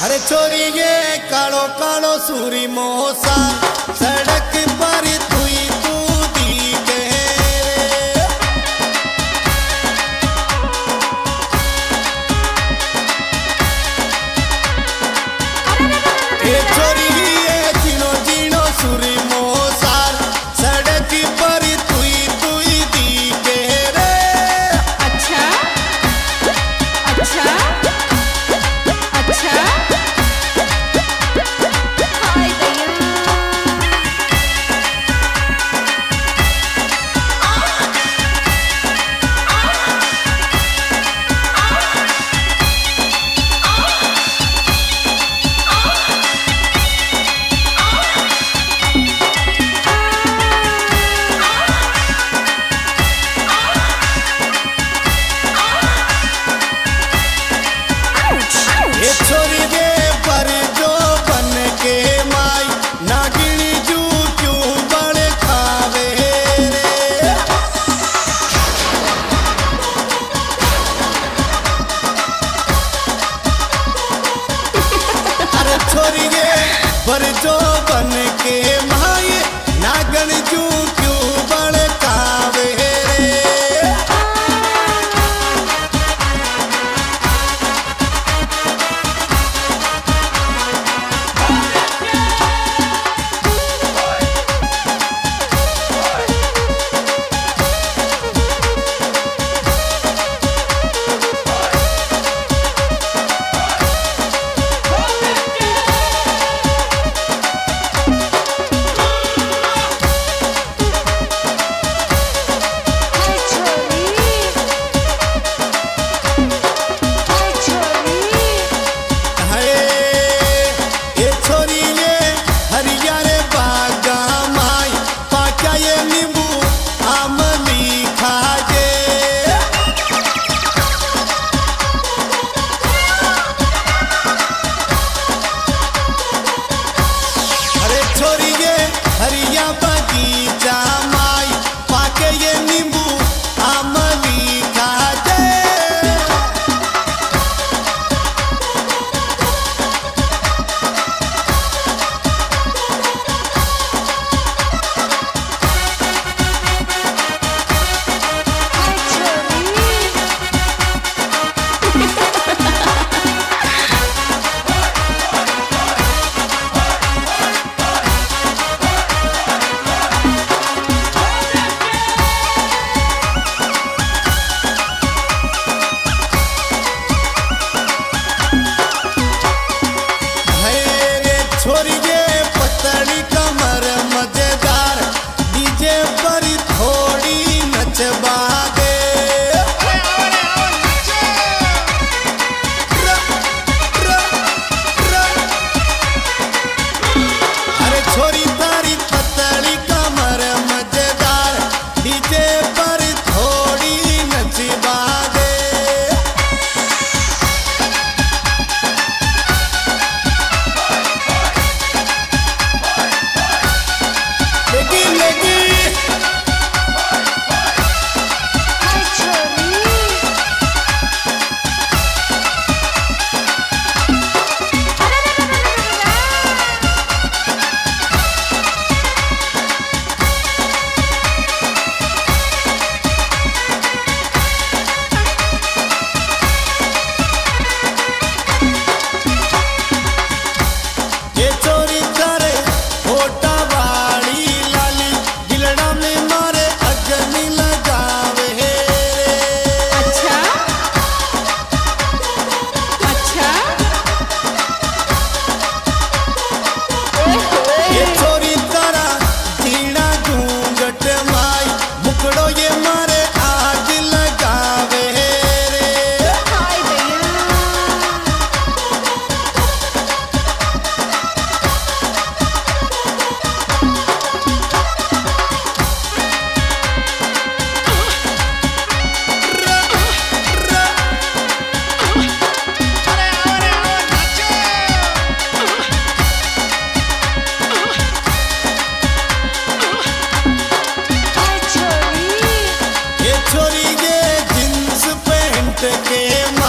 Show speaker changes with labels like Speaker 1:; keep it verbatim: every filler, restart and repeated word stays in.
Speaker 1: अरे छोरी ये कालो कालो सूरी मोसा सड़क पर तुई तू दी के ए छोरी ये जीनो जीनो सूरी मोसा सड़क पर तुई तुई दी के रे।
Speaker 2: अच्छा अच्छा अच्छा
Speaker 1: छोरी दे पर जो बन के माई नागिनी जू क्यों बड़ खावे रे। अरे छोरी दे पर जो बन के माई नागन जू क्यों बड़ खावे रे। हरिया बगीचा माई पाके ये नींबू आमली खा दे। छोरी ये पतली कमर मजेदार डीजे पर थोड़ी नचवा दे। अरे छोरी तारी पतली कमर मजेदार डीजे पर थोड़ी नचवा दे। छोरी ये जींस पैंट के